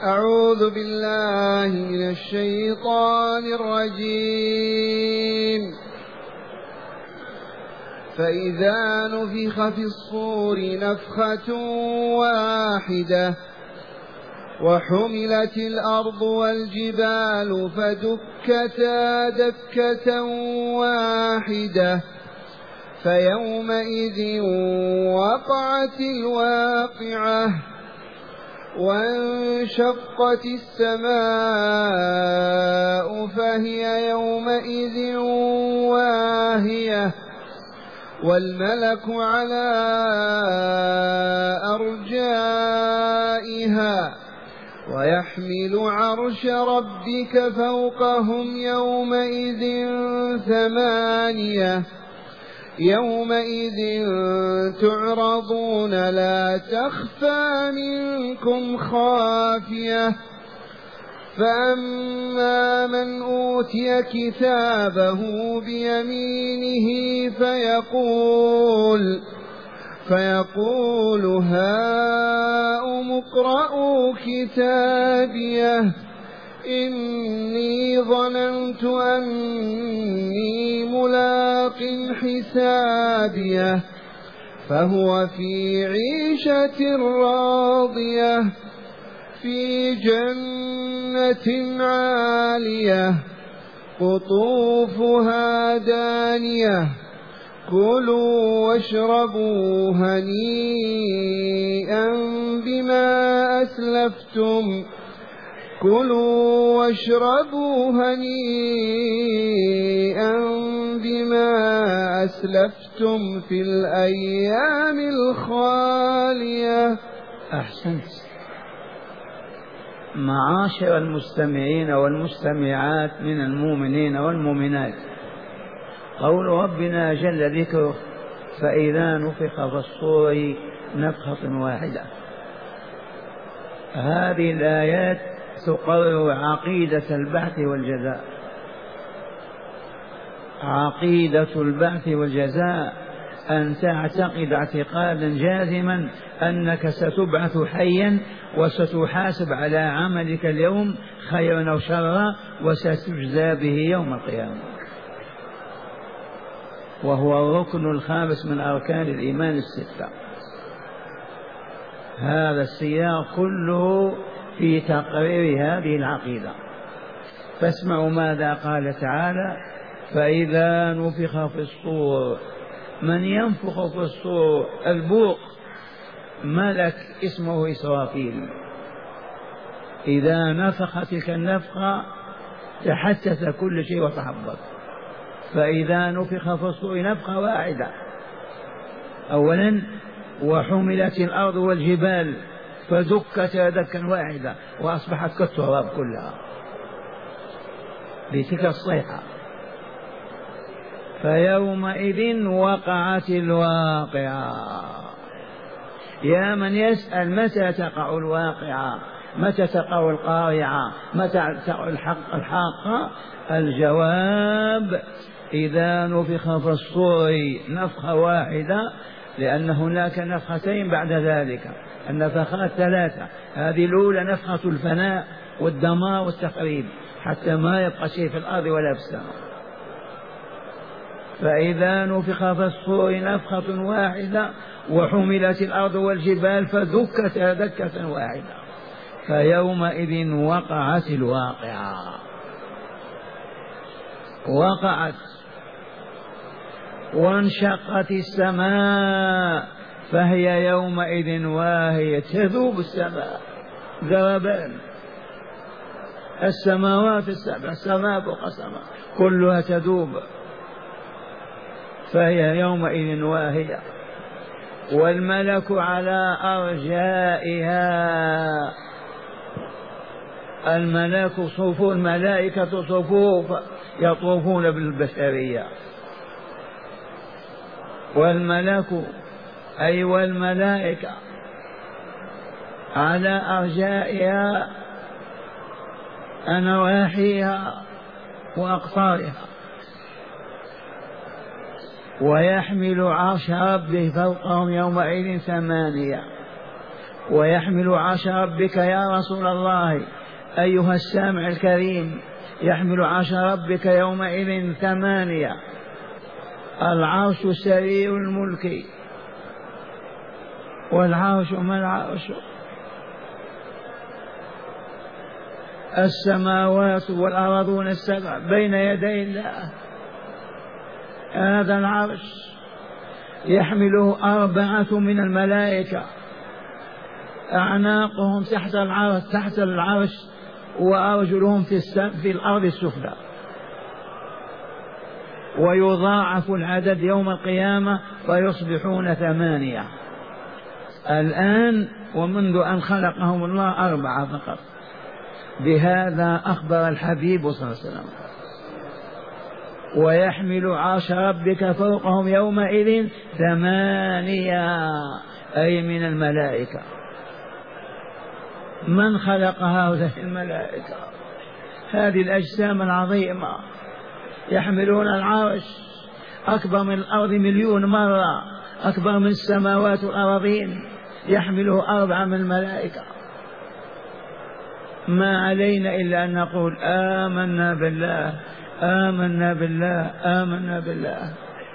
أعوذ بالله من الشيطان الرجيم. فإذا نفخ في الصور نفخة واحدة وحملت الأرض والجبال فدكتا دكة واحدة فيومئذ وقعت الواقعة وانشقت السماء فهي يومئذ واهية والملك على أرجائها ويحمل عرش ربك فوقهم يومئذ ثمانية يومئذ تعرضون لا تخفى منكم خافية فأما من أوتي كتابه بيمينه فيقول هاؤم اقرءوا كتابيه إني ظننت أني ملاق حسابيه فهو في عيشة راضية في جنة عالية قطوفها دانية كلوا واشربوا هنيئا بما أسلفتم في الأيام الخالية. أحسنت. معاشر المستمعين والمستمعات من المؤمنين والمؤمنات، قول ربنا جل ذكره فإذا نفخ في الصور نفخة واحدة، هذه الآيات تقرر عقيدة البعث والجزاء. عقيدة البعث والجزاء أن تعتقد اعتقادا جازما أنك ستبعث حيا وستحاسب على عملك اليوم خيرا أو شرا وستجزى به يوم القيامة، وهو الركن الخامس من أركان الإيمان الستة. هذا السياق كله في تقرير هذه العقيدة. فاسمعوا ماذا قال تعالى: فإذا نفخ في الصور. من ينفخ في الصور؟ البوق، ملك اسمه إسرافيل. إذا نفخ تلك النفخة تحدث كل شيء وتحبط. فإذا نفخ في الصور نفخة واحدة، أولا وحملت الأرض والجبال فدكتا دكا واحدة وأصبحت كالتراب كلها بتلك الصيحة. فيومئذ وقعت الواقعة. يا من يسأل متى تقع الواقعة، متى تقع القارعة، متى تقع الحاقة، الجواب إذا نفخ في الصور نفخة واحدة، لأن هناك نفختين بعد ذلك، النفخات ثلاثة. هذه الأولى نفخة الفناء والدمار والتخريب حتى ما يبقى شيء في الأرض ولا في السماء. فإذا نفخ في الصور نفخة واحدة وحملت الأرض والجبال فدكتا دكة واحدة فيومئذ وقعت الواقعة. وقعت. وانشقت السماء فهي يومئذ واهية. تذوب السماء ذربان، السماوات السبع، السماء فوق السماء كلها تذوب، فهي يومئذ واهية والملك على أرجائها. الملك صفوف، الملائكة صفوف يطوفون بالبشرية، والملك أي والملائكة على أرجائها نواحيها وأقطارها. ويحمل عرش ربه فوقهم يومئذ ثمانية، ويحمل عرش ربك يا رسول الله أيها السامع الكريم، يحمل عرش ربك يومئذ 8. العرش سرير الملك. والعرش ما العرش؟ السماوات والأرضون السبع بين يدي الله، هذا العرش يحمله 4 من الملائكة، أعناقهم تحت العرش وأرجلهم في الأرض السفلى. ويضاعف العدد يوم القيامة فيصبحون 8 الآن، ومنذ أن خلقهم الله 4 فقط. بهذا أخبر الحبيب صلى الله عليه وسلم. ويحمل عرش ربك فوقهم يومئذ 8 أي من الملائكة. من خلق هؤلاء الملائكة؟ هذه الأجسام العظيمة يحملون العرش أكبر من الأرض 1,000,000 مرة، أكبر من السماوات والأراضين، يحمله 4 من الملائكة. ما علينا إلا أن نقول آمنا بالله آمنا بالله آمنا بالله.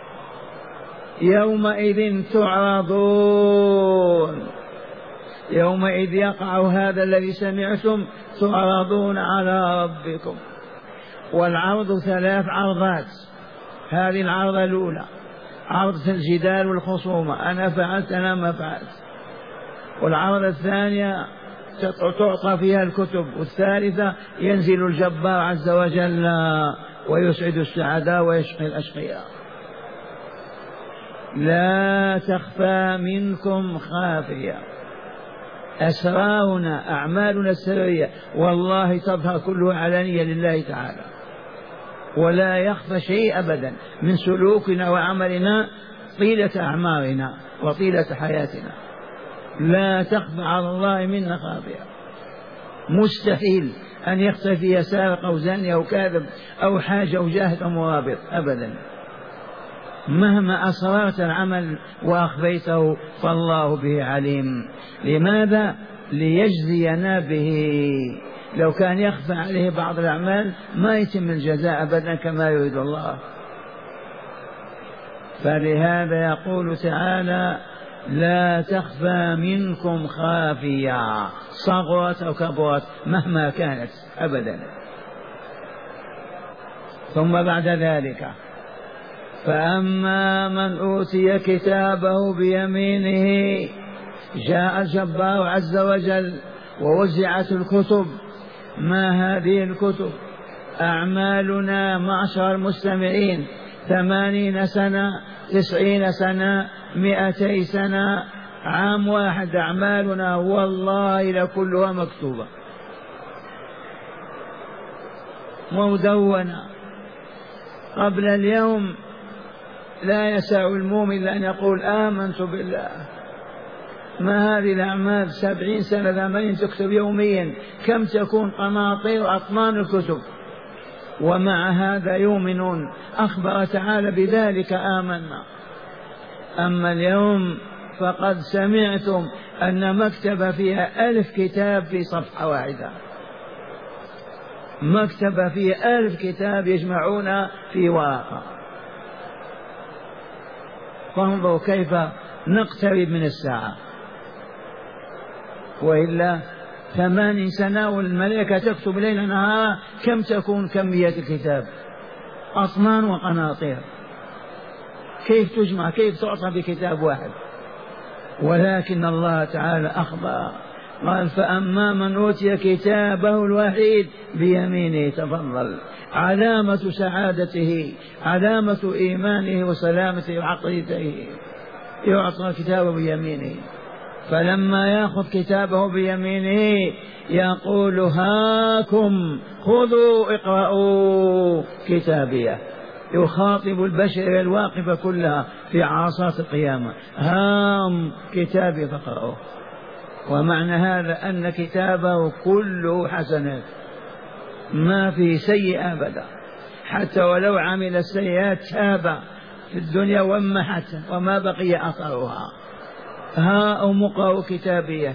يومئذ تعرضون، يومئذ يقع هذا الذي سمعتم، تعرضون على ربكم. والعرض 3 عرضات. هذه العرضة الأولى عرض الجدال والخصومة، أنا فعلت أنا ما فعلت. والعرضة الثانية تعطى فيها الكتب. والثالثة ينزل الجبار عز وجل ويسعد السعداء ويشقي الأشقياء. لا تخفى منكم خافية. أسرارنا أعمالنا السرية والله تظهر كلها علانية لله تعالى، ولا يخفى شيء أبدا من سلوكنا وعملنا طيلة أعمارنا وطيلة حياتنا. لا تخفى على الله منا خافية. مستحيل أن يختفي سارق أو زاني أو كاذب أو حاجة أو جاهد أو مرابط أبدا. مهما أسررت العمل وأخفيته فالله به عليم. لماذا؟ ليجزينا به. لو كان يخفى عليه بعض الأعمال ما يتم الجزاء أبدا كما يريد الله. فلهذا يقول تعالى لا تخفى منكم خافية، صغرت أو كبرت مهما كانت أبدا. ثم بعد ذلك فأما من أوتي كتابه بيمينه، جاء الجبار عز وجل ووزعت الكتب. ما هذه الكتب؟ أعمالنا معشر المستمعين 80 سنة 90 سنة 200 سنة عام واحد، أعمالنا والله لكلها مكتوبة مدونة. قبل اليوم لا يسع المؤمن أن يقول آمنت بالله. ما هذه الأعمال 70 سنة 80 تكتب يوميا، كم تكون قناطير أطنان الكتب. ومع هذا يؤمنون. أخبر تعالى بذلك آمنا. أما اليوم فقد سمعتم أن مكتبة فيها 1000 كتاب في صفحة واحدة، مكتبة فيها 1000 كتاب يجمعون في ورقة. فانظروا كيف نقترب من الساعة. وإلا 80 سنة والملائكة تكتب ليل نهار، كم تكون كمية الكتاب؟ أطنان وقناطير. كيف تجمع؟ كيف تعطى بكتاب واحد؟ ولكن الله تعالى أخبر قال فأما من أوتي كتابه الوحيد بيمينه، تفضل، علامة سعادته، علامة إيمانه وسلامته وعقيدته، يعطى كتابه بيمينه. فلما يأخذ كتابه بيمينه يقول هاكم خذوا اقرأوا كتابيه. يخاطب البشر الواقفة كلها في عرصات القيامة، هام كتابي فاقرأوه. ومعنى هذا أن كتابه كله حسنات، ما في سيئة أبدا، حتى ولو عمل السيئات تاب في الدنيا ومحت وما بقي أثرها. ها أم اقرأوا كتابيه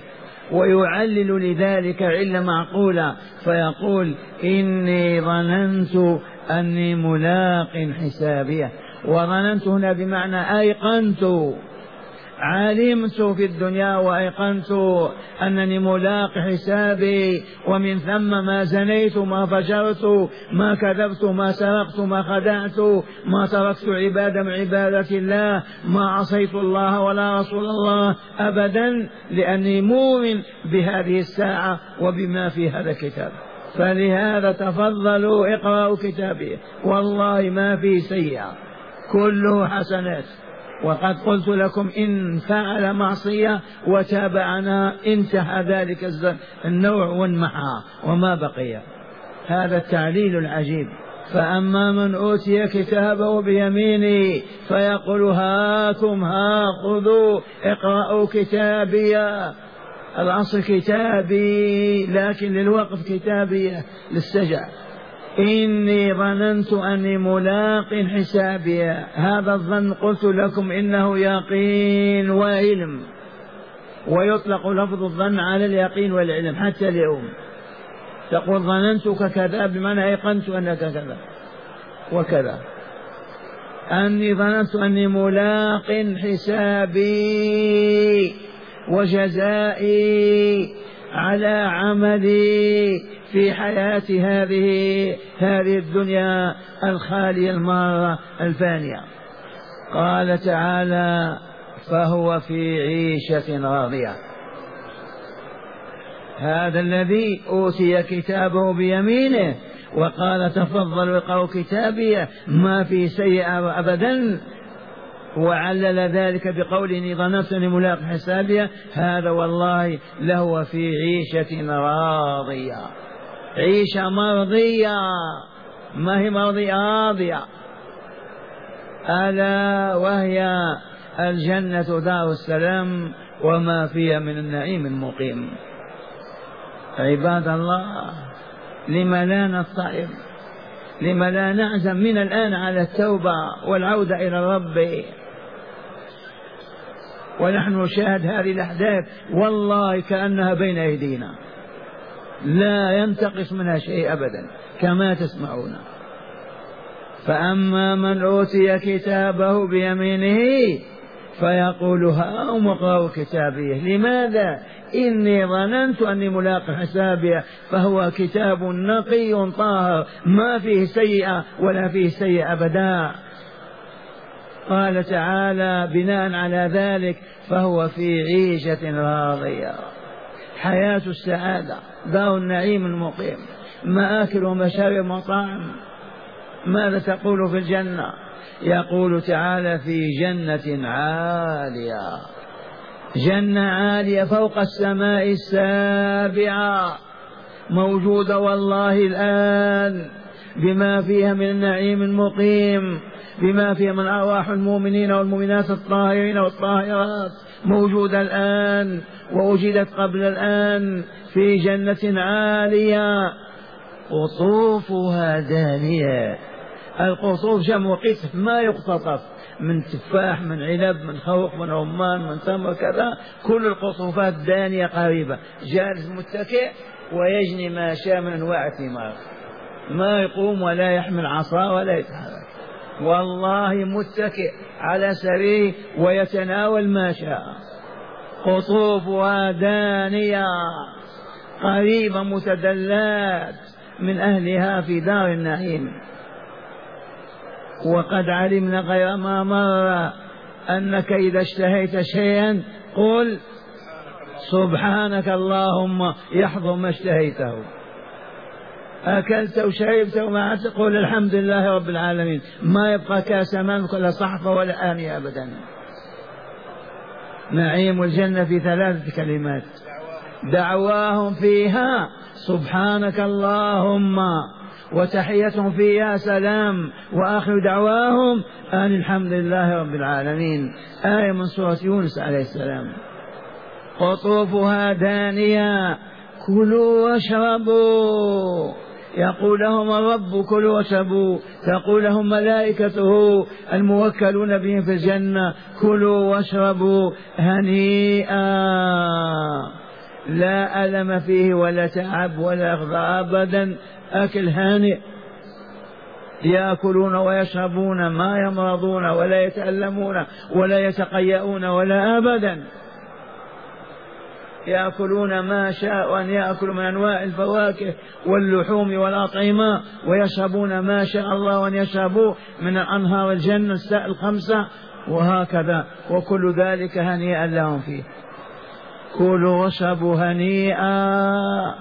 ويعلل لذلك علة معقولة فيقول إني ظننت أني ملاق حسابيه. وظننت هنا بمعنى أيقنت، علمت في الدنيا وأيقنت أنني ملاق حسابي، ومن ثم ما زنيت، ما فجرت، ما كذبت، ما سرقت، ما خدعت، ما تركت عبادة من عبادة الله، ما عصيت الله ولا رسول الله أبدا، لأني مؤمن بهذه الساعة وبما في هذا الكتاب. فلهذا تفضلوا اقرأوا كتابي، والله ما في سيئة، كله حسنات. وقد قلت لكم إن فعل معصية وتابعنا انتهى ذلك النوع وانمحى وما بقي. هذا التعليل العجيب. فأما من أوتي كتابه بيمينه فيقول هاكم خذوا اقرأوا كتابي. الأصل كتابي لكن للوقف كتابية للسجع. إني ظننت أني ملاق حسابي. هذا الظن قلت لكم إنه يقين وعلم، ويطلق لفظ الظن على اليقين والعلم حتى اليوم. تقول ظننتك كذا بمعنى أيقنت أنك كذا وكذا. أني ظننت أني ملاق حسابي وجزائي على عملي في حياة هذه الدنيا الخالية المارة الفانية. قال تعالى فهو في عيشة راضية. هذا الذي أوتي كتابه بيمينه وقال تفضلوا اقرأوا كتابي ما في سيئة أبدا، وعلل ذلك بقوله إني ظننت أني ملاق حسابي، هذا والله له في عيشة راضية. عيشة مرضية، ما هي مرضية، راضية. ألا وهي الجنة دار السلام وما فيها من النعيم المقيم. عباد الله، لم لا نضطرب؟ لم لا نعزم من الآن على التوبة والعودة إلى الرب؟ ونحن نشاهد هذه الأحداث والله كأنها بين أيدينا، لا ينتقص منها شيء أبدا كما تسمعون. فأما من أوتي كتابه بيمينه فيقول هاؤم اقرأوا كتابيه. لماذا؟ إني ظننت أني ملاق حسابي. فهو كتاب نقي طاهر ما فيه سيئة ولا فيه سيئة أبدا. قال تعالى بناء على ذلك فهو في عيشة راضية، حياة السعادة، دار النعيم المقيم، مآكل ومشارب ومطاعم. ماذا تقول في الجنة؟ يقول تعالى في جنة عالية، جنة عالية فوق السماء السابعة، موجودة والله الآن بما فيها من النعيم المقيم، بما فيها من أرواح المؤمنين والمؤمنات الطاهرين والطاهرات، موجودة الآن ووجدت قبل الآن في جنة عالية قطوفها دانية. القطوف جمع قطف، ما يقتطف، من تفاح، من عنب، من خوخ، من رمان، من تمر، كذا. كل القطوفات دانية قريبة، جالس متكئ ويجني ما شاء من أنواع الثمار، ما يقوم ولا يحمل عصا ولا يتحرك، والله متكئ على سرير ويتناول ما شاء. قطوفها دانية قريبة، متدلات من أهلها في دار النعيم. وقد علمنا غير ما مر أنك إذا اشتهيت شيئا قل سبحانك اللهم يحضر ما اشتهيته. أكلت وشربت وما قل الحمد لله رب العالمين، ما يبقى كاس أمامك ولا صحفة ولا آنية أبدا. نعيم الجنة في 3 كلمات، دعواهم فيها سبحانك اللهم، وتحيتهم فيها سلام، وآخر دعواهم أن الحمد لله رب العالمين. آية من سورة يونس عليه السلام. قطوفها دانية كلوا واشربوا، يقول لهم الرب كلوا واشربوا، تقول لهم ملائكته الموكلون بهم في الجنة كلوا واشربوا هنيئا لا ألم فيه ولا تعب ولا أخذ أبدا، أكل هانئ، يأكلون ويشربون ما يمرضون ولا يتألمون ولا يتقيؤون ولا أبدا، يأكلون ما شاء أن يأكلوا من أنواع الفواكه واللحوم والأطعمة، ويشربون ما شاء الله أن يشربوا من أنهار الجنة الخمسة، وهكذا، وكل ذلك هنيئا لهم فيه. كلوا واشربوا هنيئا،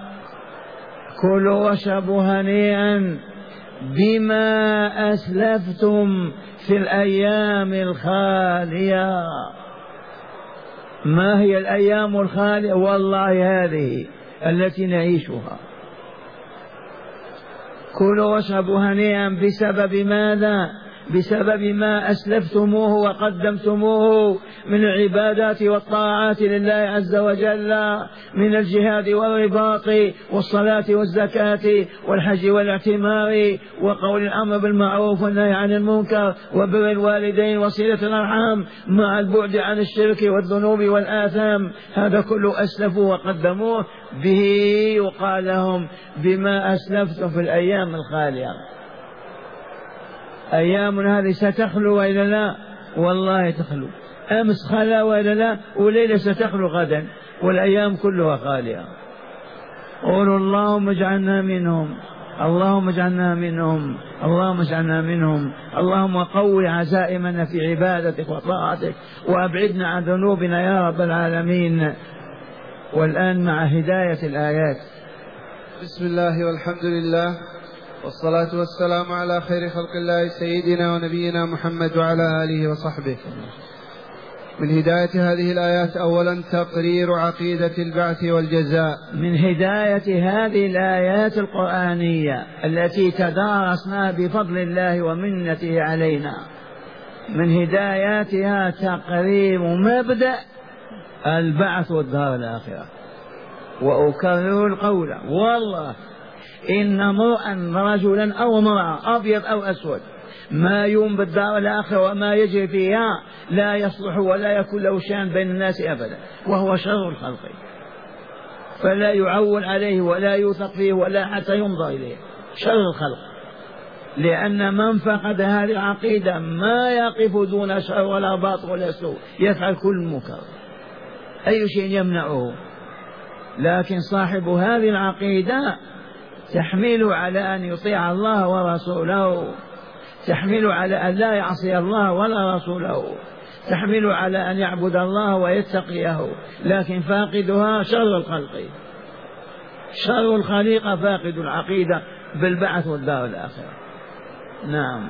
كلوا واشربوا هنيئا بما أسلفتم في الأيام الخالية. ما هي الأيام الخالية؟ والله هذه التي نعيشها. كلوا واشربوا هنيئا بسبب ماذا؟ بسبب ما أسلفتموه وقدمتموه من العبادات والطاعات لله عز وجل، من الجهاد والرباط والصلاة والزكاة والحج والاعتمار وقول الأمر بالمعروف والنهي عن المنكر وبر الوالدين وصلة الأرحام مع البعد عن الشرك والذنوب والآثام. هذا كله أسلفوا وقدموه، به يقال لهم بما أسلفتم في الأيام الخالية. أيام هذه ستخلو وإلا لا؟ والله تخلو. أمس خلا وإلا لا؟ وليلة ستخلو غدا، والأيام كلها خالية. قولوا اللهم اجعلنا منهم، اللهم اجعلنا منهم، اللهم اجعلنا منهم. اللهم قوي عزائمنا في عبادتك وطاعتك، وأبعدنا عن ذنوبنا يا رب العالمين. والآن مع هداية الآيات. بسم الله والحمد لله، والصلاة والسلام على خير خلق الله سيدنا ونبينا محمد وعلى آله وصحبه. من هداية هذه الآيات أولا تقرير عقيدة البعث والجزاء. من هداية هذه الآيات القرآنية التي تدارسناها بفضل الله ومنته علينا، من هداياتها تقرير مبدأ البعث والدار الآخرة. وأكرر القول، والله إن امرؤا رجلا أو امرأة أبيض أو أسود ما يوم بالدار الآخرة وما يجري فيها لا يصلح ولا يكون له شأن بين الناس أبدا، وهو شر الخلق، فلا يعول عليه ولا يوثق فيه ولا حتى ينظر إليه، شر الخلق. لأن من فقد هذه العقيدة ما يقف دون شر ولا باطل ولا سوء، يفعل كل منكر، أي شيء يمنعه. لكن صاحب هذه العقيدة تحمله على أن يطيع الله ورسوله، تحمله على أن لا يعصي الله ولا رسوله، تحمله على أن يعبد الله ويتقيه. لكن فاقدها شر الخلق، شر الخليقة فاقد العقيدة بالبعث والدار الآخرة. نعم.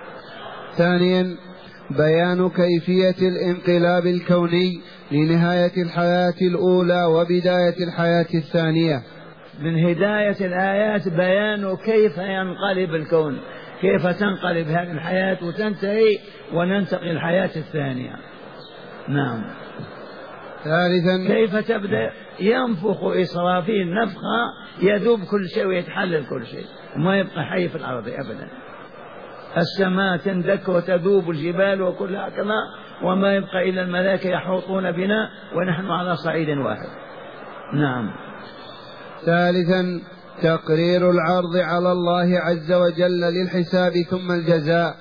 ثانيا بيان كيفية الانقلاب الكوني لنهاية الحياة الأولى وبداية الحياة الثانية. من هداية الآيات بيان كيف ينقلب الكون، كيف تنقلب هذه الحياة وتنتهي وننتقل الحياة الثانية. نعم. ثالثا كيف تبدأ؟ ينفخ إسرافيل نفخة يذوب كل شيء ويتحلل كل شيء وما يبقى حي في الأرض أبدا. السماء تندك وتذوب الجبال وكلها كما، وما يبقى إلا الملائكة يحوطون بنا ونحن على صعيد واحد. نعم. ثالثا تقرير العرض على الله عز وجل للحساب ثم الجزاء.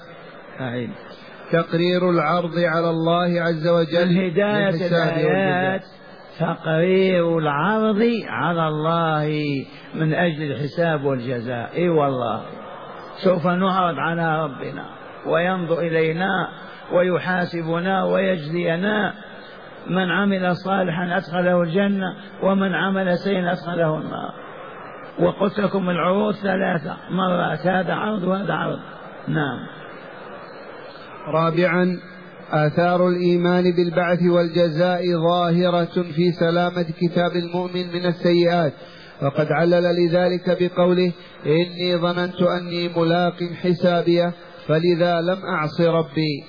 تقرير العرض على الله عز وجل من هداية الآيات تقرير العرض على الله من أجل الحساب والجزاء. إي والله سوف نعرض على ربنا وينظر إلينا ويحاسبنا ويجزينا. من عمل صالحا أدخله الجنة ومن عمل سيئا أدخله النار. وقلت لكم العروض 3 مرات، هذا عرض وهذا عرض. نعم. رابعا آثار الإيمان بالبعث والجزاء ظاهرة في سلامة كتاب المؤمن من السيئات، وقد علل لذلك بقوله إني ظننت أني ملاق حسابيه فلذا لم أعص ربي.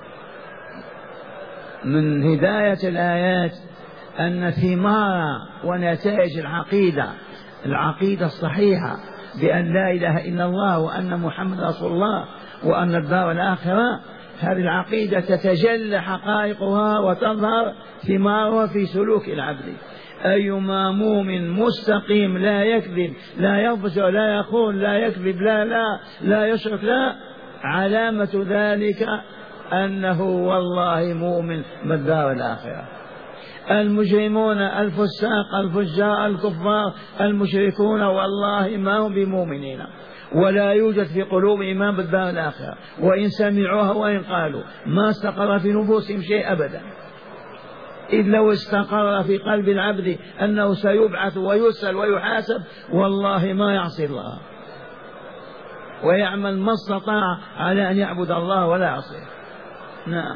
من هداية الآيات أن ثمار ونتائج العقيدة الصحيحة بأن لا إله إلا الله وأن محمد رسول الله وأن الدار الآخرة، هذه العقيدة تتجلى حقائقها وتظهر ثمارها في سلوك العبد. أيما مؤمن مستقيم لا يكذب لا يفجر لا يخون لا يكذب لا يشرك لا، علامة ذلك أنه والله مؤمن بالدار الآخرة. المجرمون الفساق الفجار الكفار المشركون والله ما هم بمؤمنين، ولا يوجد في قلوب إيمان بالدار الآخرة، وإن سمعوها وإن قالوا ما استقر في نفوسهم شيء أبدا. إذ لو استقر في قلب العبد أنه سيبعث ويسأل ويحاسب والله ما يعصي الله، ويعمل ما استطاع على أن يعبد الله ولا يعصيه. نعم.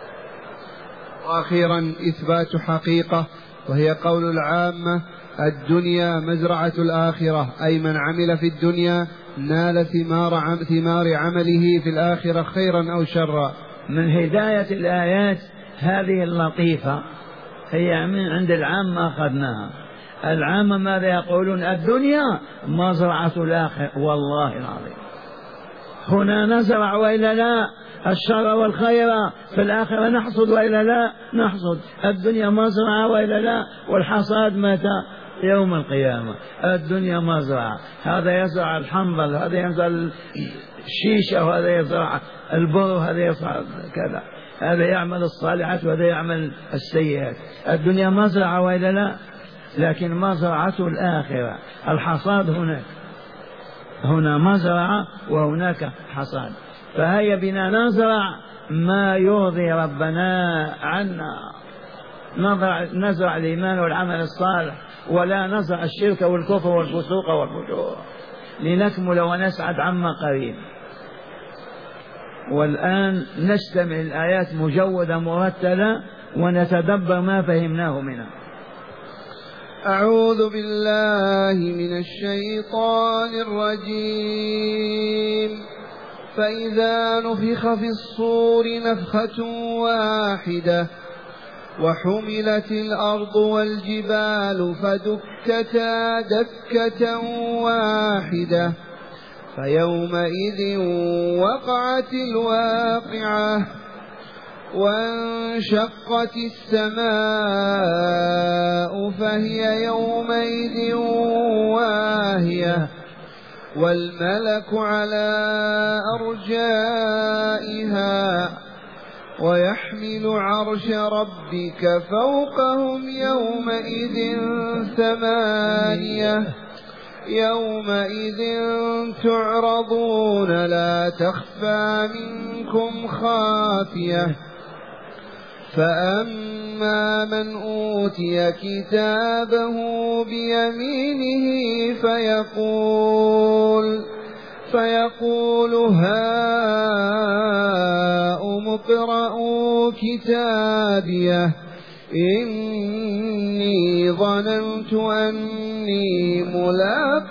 وأخيرا إثبات حقيقة، وهي قول العامة: الدنيا مزرعة الآخرة، أي من عمل في الدنيا نال ثمار عمله في الآخرة خيرا أو شرا. من هداية الآيات هذه اللطيفة هي من عند العامة أخذناها. العامة ماذا يقولون؟ الدنيا مزرعة الآخرة. والله العظيم هنا نزرع وإلا لا، الشر والخير في الآخرة نحصد وإلا لا نحصد. الدنيا مزرعة وإلا لا، والحصاد متى؟ يوم القيامة. الدنيا مزرعة، هذا يزرع الحنظل، هذا يزرع الشيشة، وهذا يزرع البر، وهذا يزرع كذا، هذا يعمل الصالحات وهذا يعمل السيئات. الدنيا مزرعة وإلا لا، لكن مزرعة الآخرة الحصاد هنا مزرعة وهناك حصاد. فهيا بنا نزرع ما يرضي ربنا عنا، نزرع الإيمان والعمل الصالح، ولا نزرع الشرك والكفر والفسوق والفجور، لنكمل ونسعد عما قريب. والآن نستمع الآيات مجودة مرتلة ونتدبر ما فهمناه منها. أعوذ بالله من الشيطان الرجيم. فإذا نفخ في الصور نفخة واحدة وحملت الأرض والجبال فدكتا دكة واحدة فيومئذ وقعت الواقعة وانشقت السماء فهي يومئذ واهية والملك على أرجائها ويحمل عرش ربك فوقهم يومئذ ثمانية يومئذ تعرضون لا تخفى منكم خافية فأما من أوتي كتابه بيمينه فيقول هاؤم اقرءوا كتابيه إني ظننت أني ملاق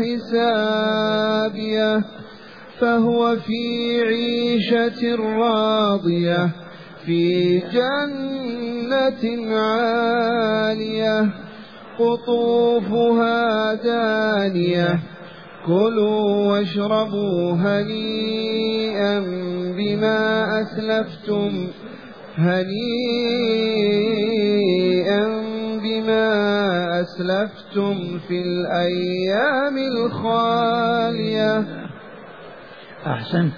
حسابيه فهو في عيشة راضية في جنة عالية قطوفها دانية كلوا واشربوا هنيئا بما أسلفتم في الأيام الخالية. أحسنت.